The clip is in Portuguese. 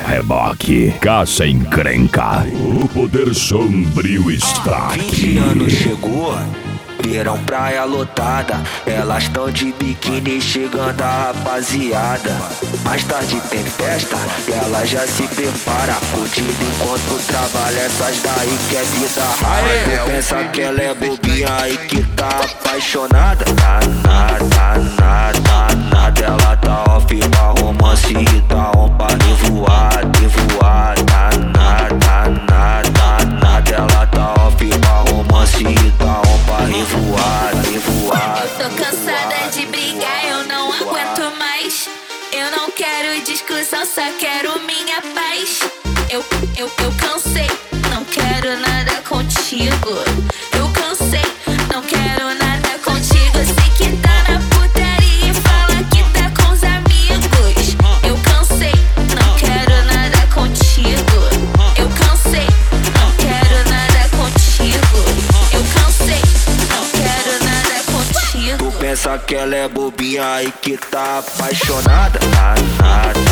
reboque, caça encrenca. O poder sombrio está 20 aqui. anos chegou, verão praia lotada. Elas tão de biquíni chegando a rapaziada. Mais tarde tem festa, ela já se prepara. Curtindo enquanto trabalha, essas daí que é vida rara. Tu pensa que ela é bobinha e que tá apaixonada. Nada, ela tá off pra romance e tá on pra revoar. Nada, ela tá off pra romance e tá on pra revoar. Eu tô cansada de brigar, eu não aguento mais. Eu não quero discussão, só quero minha paz. Eu cansei, não quero nada contigo. Eu cansei, não quero nada contigo. Sei que tá na putaria e fala que tá com os amigos. Eu cansei, não quero nada contigo. Eu cansei, não quero nada contigo. Eu cansei, não quero nada contigo. Tu pensa que ela é bobinha e que tá apaixonada. Nada.